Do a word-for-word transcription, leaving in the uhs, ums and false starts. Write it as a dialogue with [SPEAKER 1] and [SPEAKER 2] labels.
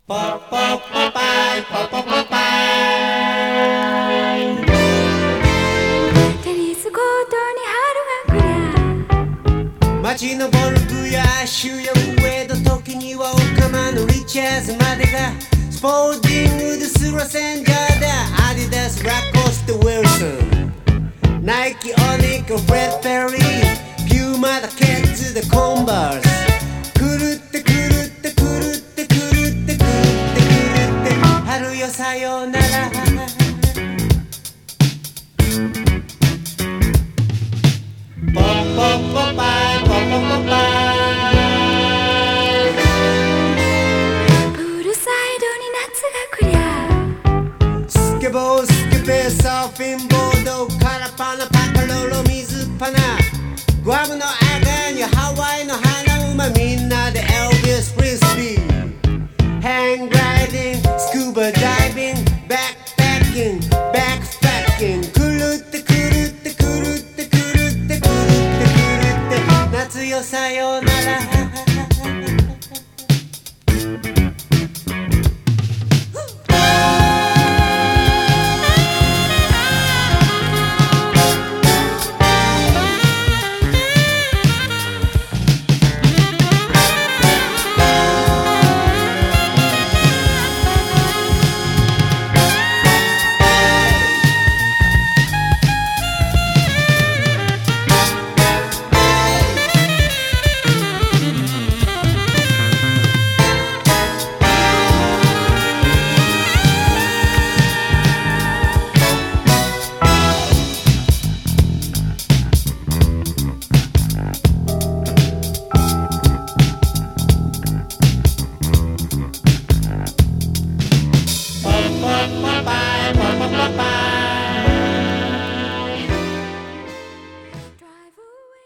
[SPEAKER 1] ポッポッポパイポッポッポパイ
[SPEAKER 2] テニスコートに春が来りゃ
[SPEAKER 1] 街のボルクや主要へと時にはオカマのリチャーズまでがスポーティングですらセンターだアディダスラコステウィルソンナイキオニックフレッドペリーピューマだケッツでコンバース狂って狂って狂って狂って狂って狂って春よさよならポッポッポパイポッポッポパイ
[SPEAKER 2] プールサイドに夏が来りゃ
[SPEAKER 1] スケボースケベーサーフィンボードカラパナパカロロ水パナグアムのアガニハワイの花馬みんなでエルビス・プリスビーハングライディングスクーバダイビングバックパッキングバックパッキング狂って狂って狂って狂って狂って狂って夏よさよならBye.